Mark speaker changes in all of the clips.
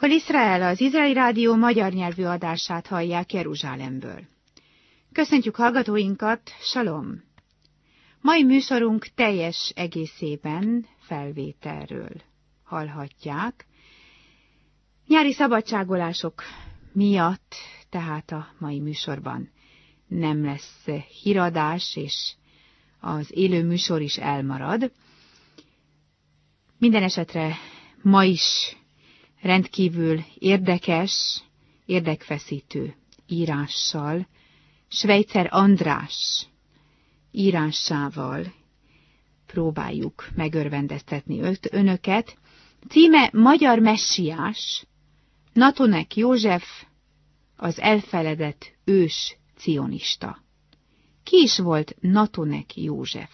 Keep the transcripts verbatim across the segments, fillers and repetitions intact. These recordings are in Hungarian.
Speaker 1: Kol Izrael, az Izraeli Rádió magyar nyelvű adását hallják Jeruzsálemből. Köszöntjük hallgatóinkat, salom! Mai műsorunk teljes egészében felvételről hallhatják. Nyári szabadságolások miatt, tehát a mai műsorban nem lesz híradás, és az élő műsor is elmarad. Minden esetre ma is rendkívül érdekes, érdekfeszítő írással, Schweitzer András írásával próbáljuk megörvendeztetni önöket. Címe Magyar Messiás, Natonek József, az elfeledett ős cionista. Ki is volt Natonek József?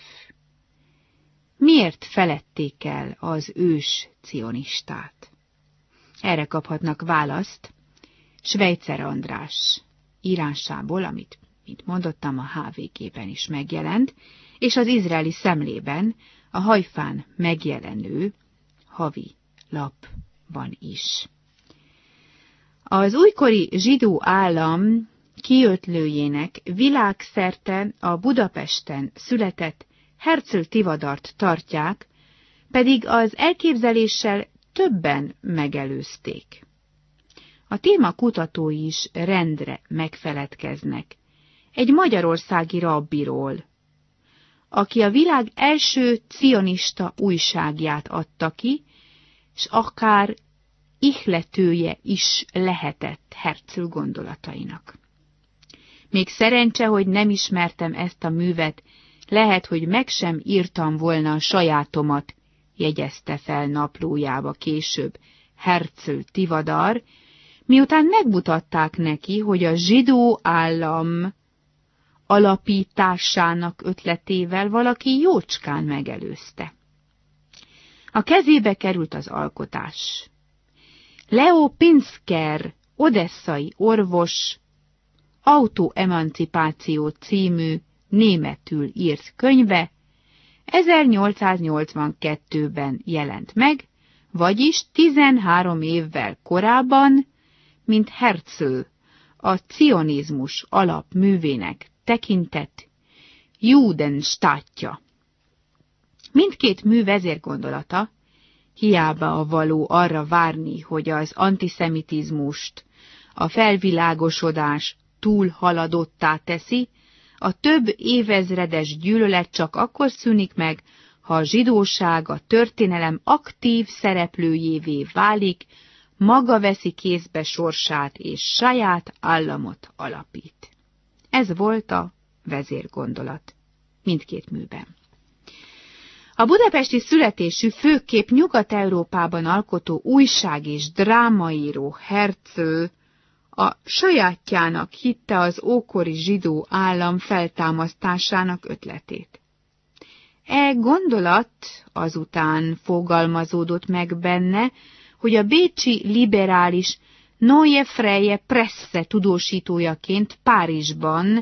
Speaker 1: Miért feledték el az ős cionistát? Erre kaphatnak választ Schweitzer András írásából, amit, mint mondottam, a há vé gében is megjelent, és az Izraeli Szemlében, a Hajfán megjelenő havi lapban is. Az újkori zsidó állam kiötlőjének világszerte a Budapesten született Herzl Tivadart tartják, pedig az elképzeléssel többen megelőzték. A téma kutatói is rendre megfeledkeznek egy magyarországi rabbiról, aki a világ első cionista újságját adta ki, s akár ihletője is lehetett Herzl gondolatainak. Még szerencse, hogy nem ismertem ezt a művet, lehet, hogy meg sem írtam volna a sajátomat, jegyezte fel naplójába később Herzl Tivadar, miután megmutatták neki, hogy a zsidó állam alapításának ötletével valaki jócskán megelőzte. A kezébe került az alkotás. Leo Pinsker, odesszai orvos, Autoemancipáció című németül írt könyve ezernyolcszáznyolcvankettőben jelent meg, vagyis tizenhárom évvel korábban, mint Herzl a cionizmus alapművének tekintett Judenstátja. Mindkét mű vezérgondolata, hiába a való arra várni, hogy az antiszemitizmust a felvilágosodás túlhaladottá teszi, a több évezredes gyűlölet csak akkor szűnik meg, ha a zsidóság a történelem aktív szereplőjévé válik, maga veszi kézbe sorsát és saját államot alapít. Ez volt a vezérgondolat mindkét műben. A budapesti születésű, főképp Nyugat-Európában alkotó újság- és drámaíró Herzl a sajátjának hitte az ókori zsidó állam feltámasztásának ötletét. E gondolat azután fogalmazódott meg benne, hogy a bécsi liberális Neue Freie Presse tudósítójaként Párizsban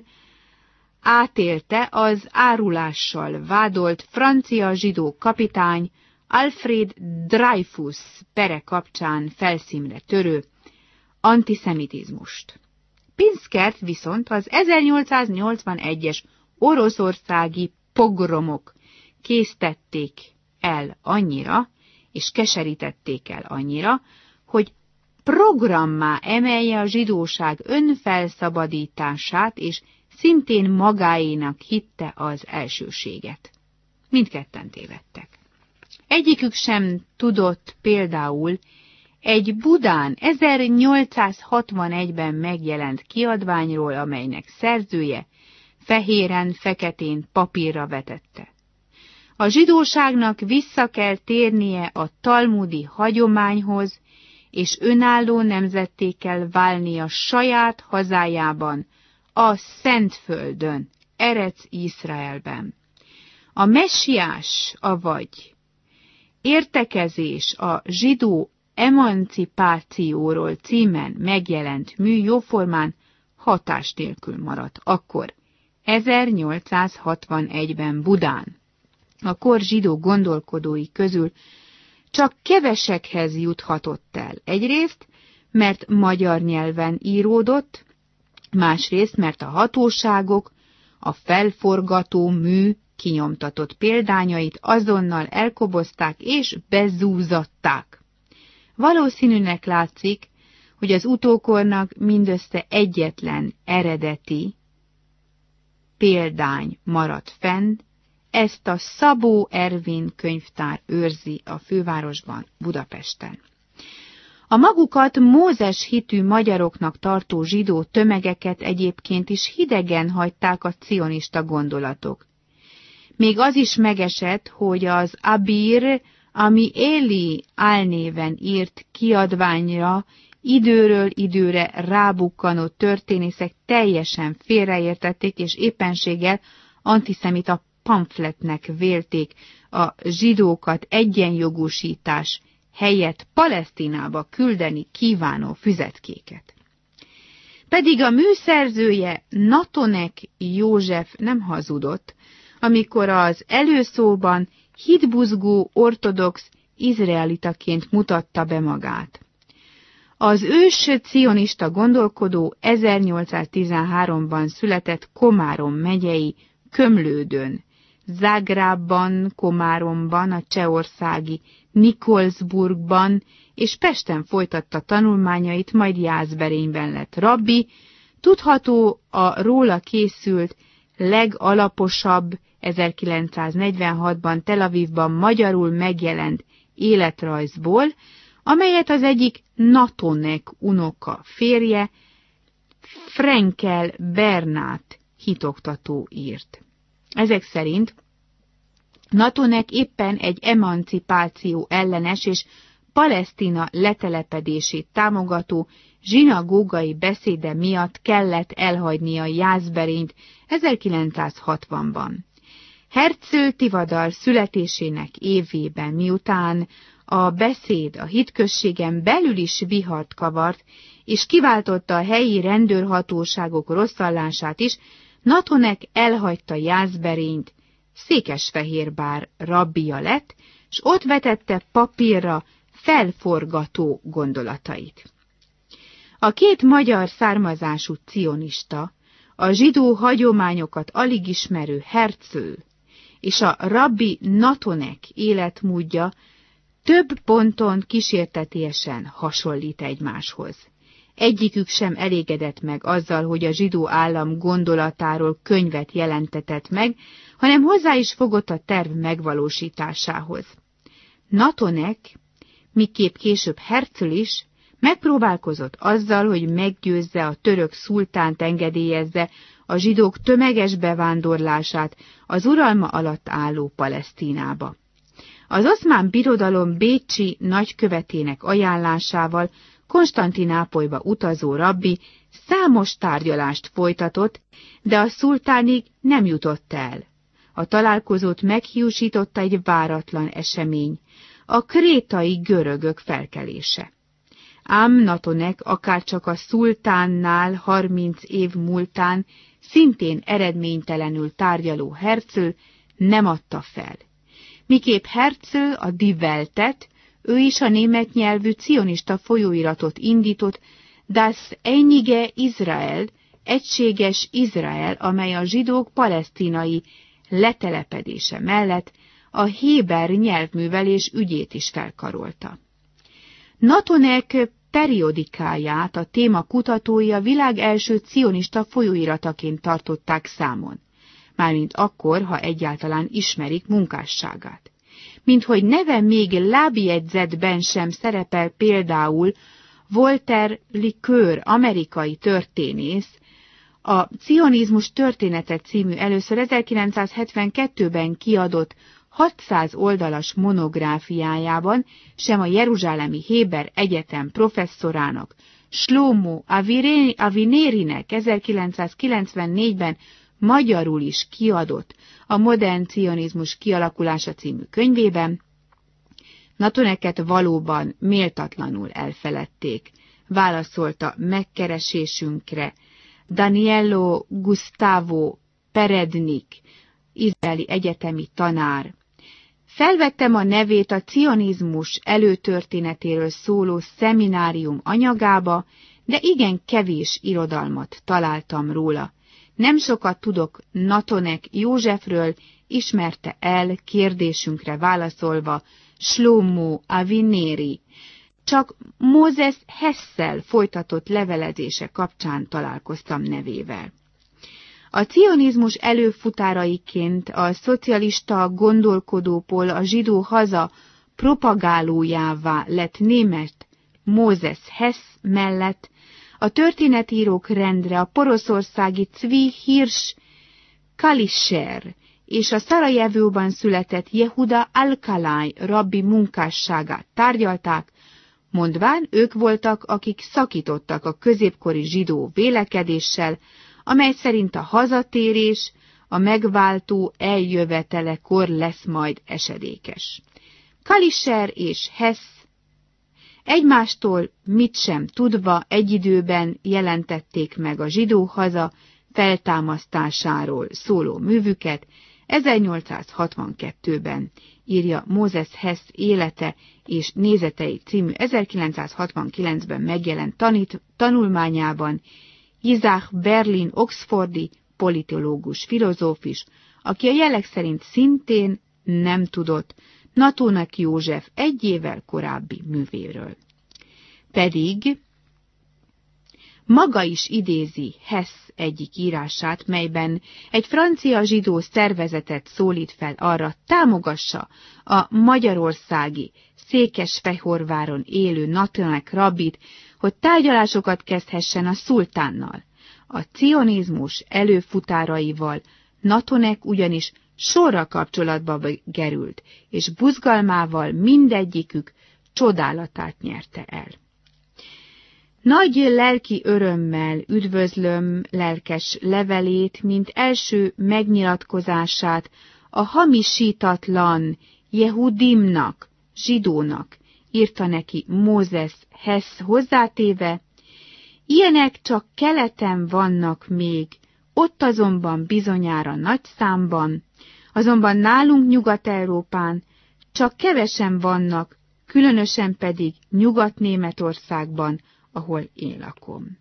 Speaker 1: átélte az árulással vádolt francia zsidó kapitány Alfred Dreyfus pere kapcsán felszínre törő antiszemitizmust. Pinskert viszont az ezernyolcszáznyolcvanegyes oroszországi pogromok késztették el annyira, és keserítették el annyira, hogy programmá emelje a zsidóság önfelszabadítását, és szintén magáénak hitte az elsőséget. Mindketten tévedtek. Egyikük sem tudott például egy Budán ezernyolcszázhatvanegyben megjelent kiadványról, amelynek szerzője fehéren-feketén papírra vetette. A zsidóságnak vissza kell térnie a talmudi hagyományhoz, és önálló nemzetté kell válnia saját hazájában, a Szentföldön, Erec Izraelben. A messiás, avagy értekezés a zsidó emancipációról címen megjelent mű jóformán hatás nélkül maradt akkor, ezernyolcszázhatvanegyben Budán. A kor zsidó gondolkodói közül csak kevesekhez juthatott el. Egyrészt mert magyar nyelven íródott, másrészt, mert a hatóságok a felforgató mű kinyomtatott példányait azonnal elkobozták és bezúzatták. Valószínűnek látszik, hogy az utókornak mindössze egyetlen eredeti példány maradt fenn, ezt a Szabó Ervin könyvtár őrzi a fővárosban, Budapesten. A magukat Mózes hitű magyaroknak tartó zsidó tömegeket egyébként is hidegen hagyták a cionista gondolatok. Még az is megesett, hogy az Abir, ami Éli álnéven írt kiadványra időről időre rábukkanó történészek teljesen félreértették, és éppenséggel antiszemita pamfletnek vélték a zsidókat egyenjogúsítás helyett Palesztinába küldeni kívánó füzetkéket. Pedig a műszerzője Natonek József nem hazudott, amikor az előszóban hitbuzgó ortodox izraelitaként mutatta be magát. Az ős cionista gondolkodó ezernyolcszáztizenháromban született Komárom megyei Kömlődön, Zágrábban, Komáromban, a csehországi Nikolsburgban és Pesten folytatta tanulmányait, majd Jászberényben lett rabbi, tudható a róla készült legalaposabb ezerkilencszáznegyvenhatban Tel Avivban magyarul megjelent életrajzból, amelyet az egyik Natonek unoka férje, Frenkel Bernát hitoktató írt. Ezek szerint Natonek éppen egy emancipáció ellenes és Palesztina letelepedését támogató zsinagógai beszéde miatt kellett elhagynia Jászberényt ezerkilencszázhatvanban. Herzl Tivadar születésének évében, miután a beszéd a hitközségen belül is vihart kavart, és kiváltotta a helyi rendőrhatóságok rosszallását is, Natonek elhagyta Jászberényt, Székesfehérvár rabbija lett, s ott vetette papírra felforgató gondolatait. A két magyar származású cionista, a zsidó hagyományokat alig ismerő Herzl és a rabbi Natonek életmódja több ponton kísértetiesen hasonlít egymáshoz. Egyikük sem elégedett meg azzal, hogy a zsidó állam gondolatáról könyvet jelentetett meg, hanem hozzá is fogott a terv megvalósításához. Natonek, miképp később Herzl is, megpróbálkozott azzal, hogy meggyőzze a török szultánt engedélyezze a zsidók tömeges bevándorlását az uralma alatt álló Palesztinába. Az Oszmán Birodalom bécsi nagykövetének ajánlásával Konstantinápolyba utazó rabbi számos tárgyalást folytatott, de a szultánig nem jutott el. A találkozót meghiúsította egy váratlan esemény, a krétai görögök felkelése. Ám Natonek akárcsak a szultánnál harminc év múltán szintén eredménytelenül tárgyaló Herzl nem adta fel. Miképp Herzl a Die Weltet, ő is a német nyelvű cionista folyóiratot indított, Das Einige Israel, egységes Izrael, amely a zsidók palesztinai letelepedése mellett a héber nyelvművelés ügyét is felkarolta. Natonek periodikáját a téma kutatói a világ első cionista folyóirataként tartották számon, mármint akkor, ha egyáltalán ismerik munkásságát. Minthogy neve még lábjegyzetben sem szerepel például Walter Likör, amerikai történész, a Cionizmus története című először ezerkilencszázhetvenkettőben kiadott hatszáz oldalas monográfiájában, sem a Jeruzsálemi Héber Egyetem professzorának, Shlomo Avinérinek ezerkilencszázkilencvennégyben magyarul is kiadott a Modern Cionizmus kialakulása című könyvében, Natoneket valóban méltatlanul elfeledték, válaszolta megkeresésünkre Daniello Gustavo Perednik, izraeli egyetemi tanár, Felvettem a nevét a cionizmus előtörténetéről szóló szeminárium anyagába, de igen kevés irodalmat találtam róla. Nem sokat tudok Natonek Józsefről, ismerte el kérdésünkre válaszolva Shlomo Avineri. Csak Mózes Hesszel folytatott levelezése kapcsán találkoztam nevével. A cionizmus előfutáraiként a szocialista gondolkodópol a zsidó haza propagálójává lett német Mózes Hess mellett a történetírók rendre a poroszországi Zvi Hirsch Kalischer és a Szarajevóban született Jehuda Alkalai rabbi munkásságát tárgyalták, mondván ők voltak, akik szakítottak a középkori zsidó vélekedéssel, amely szerint a hazatérés a megváltó eljövetelekor lesz majd esedékes. Kalischer és Hess egymástól mit sem tudva egy időben jelentették meg a zsidó haza feltámasztásáról szóló művüket, ezernyolcszázhatvankettőben írja Mózes Hess élete és nézetei című ezerkilencszázhatvankilencben megjelent tanít, tanulmányában Isaac Berlin oxfordi politológus, filozófus, aki a jelek szerint szintén nem tudott Natonek József egy évvel korábbi művéről. Pedig maga is idézi Hess egyik írását, melyben egy francia zsidó szervezetet szólít fel arra, támogassa a magyarországi Székesfehérváron élő Natonek rabbit, hogy tárgyalásokat kezdhessen a szultánnal. A cionizmus előfutáraival Natonek ugyanis sorra kapcsolatba gerült, és buzgalmával mindegyikük csodálatát nyerte el. Nagy lelki örömmel üdvözlöm lelkes levelét, mint első megnyilatkozását a hamisítatlan Jehudimnak, zsidónak, írta neki Mózes Hess hozzátéve, ilyenek csak keleten vannak még, ott azonban bizonyára nagy számban, azonban nálunk Nyugat-Európán csak kevesen vannak, különösen pedig Nyugat-Németországban, ahol én lakom.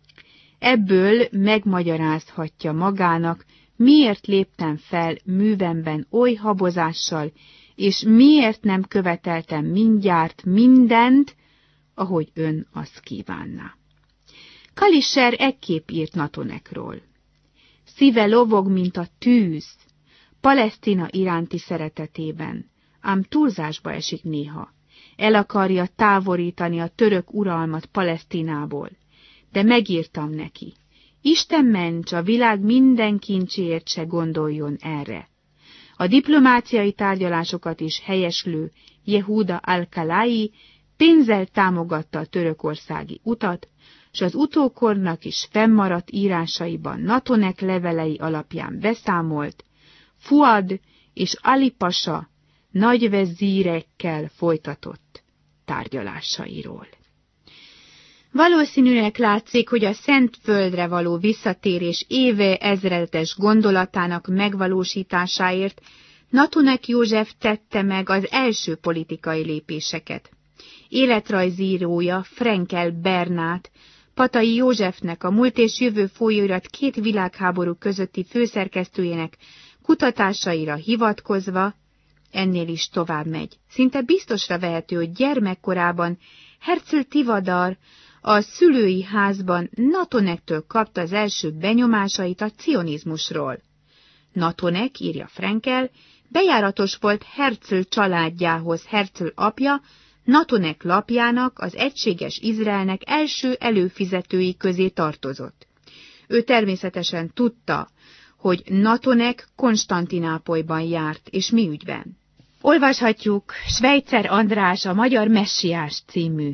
Speaker 1: Ebből megmagyarázhatja magának, miért léptem fel művemben oly habozással, és miért nem követeltem mindjárt mindent, ahogy ön azt kívánná. Kalischer ekképp írt Natonekról. Szíve lovog, mint a tűz, Palesztina iránti szeretetében, ám túlzásba esik néha. El akarja távolítani a török uralmat Palesztinából, de megírtam neki. Isten ments, a világ minden kincséért se gondoljon erre. A diplomáciai tárgyalásokat is helyeslő Jehuda Alkalai pénzzel támogatta a törökországi utat, s az utókornak is fennmaradt írásaiban Natonek levelei alapján beszámolt Fuad és Ali Pasa nagyvezírekkel folytatott tárgyalásairól. Valószínűnek látszik, hogy a Szentföldre való visszatérés éve ezredes gondolatának megvalósításáért Natonek József tette meg az első politikai lépéseket. Életrajzírója Frenkel Bernát, Patai Józsefnek, a Múlt és Jövő folyóirat két világháború közötti főszerkesztőjének kutatásaira hivatkozva, ennél is tovább megy. Szinte biztosra vehető, hogy gyermekkorában Herzl Tivadar a szülői házban Natonektől kapta az első benyomásait a cionizmusról. Natonek, írja Frenkel, bejáratos volt Herzl családjához. Herzl apja Natonek lapjának, az egységes Izraelnek első előfizetői közé tartozott. Ő természetesen tudta, hogy Natonek Konstantinápolyban járt, és mi ügyben. Olvashatjuk Schweitzer András a Magyar Messiás című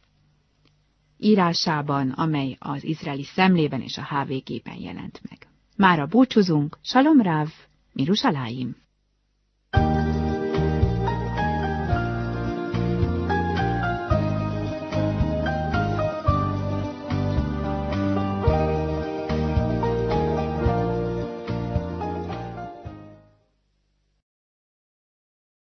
Speaker 1: írásában, amely az Izraeli Szemlében és a há vé gében jelent meg. Mára búcsúzunk, Salom Rav, Mirushalayim.